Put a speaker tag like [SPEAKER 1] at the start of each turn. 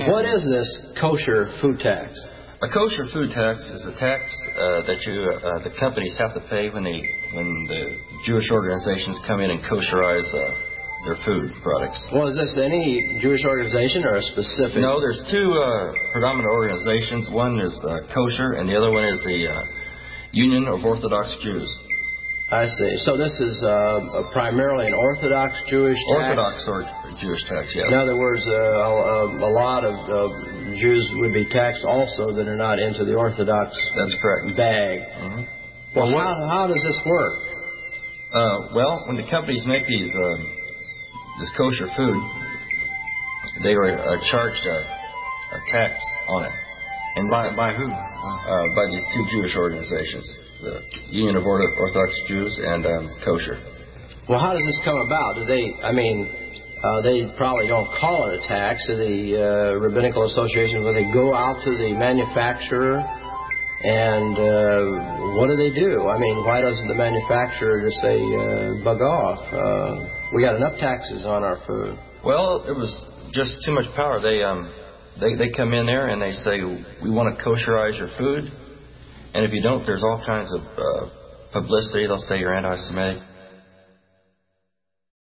[SPEAKER 1] What is this kosher food tax?
[SPEAKER 2] A kosher food tax is a tax that the companies have to pay when the Jewish organizations come in and kosherize their food products.
[SPEAKER 1] Well, is this any Jewish organization or a specific?
[SPEAKER 2] No, there's two predominant organizations. One is kosher, and the other one is the Union of Orthodox Jews.
[SPEAKER 1] I see. So this is primarily an Orthodox Jewish tax?
[SPEAKER 2] Orthodox or Jewish tax, yes.
[SPEAKER 1] In other words, a lot of Jews would be taxed also that are not into the Orthodox
[SPEAKER 2] That's correct.
[SPEAKER 1] bag.
[SPEAKER 2] Mm-hmm.
[SPEAKER 1] Well, how does this work?
[SPEAKER 2] Well, when the companies make this kosher food, they are charged a tax on it. And
[SPEAKER 3] by who?
[SPEAKER 2] By these two Jewish organizations, the Union of Orthodox Jews and Kosher.
[SPEAKER 1] Well, how does this come about? They probably don't call it a tax. The Rabbinical Association, where they go out to the manufacturer and what do they do? I mean, why doesn't the manufacturer just say, bug off? We got enough taxes on our food.
[SPEAKER 2] Well, it was just too much power. They come in there and they say, we want to kosherize your food. And if you don't, there's all kinds of publicity. They'll say you're anti-Semitic.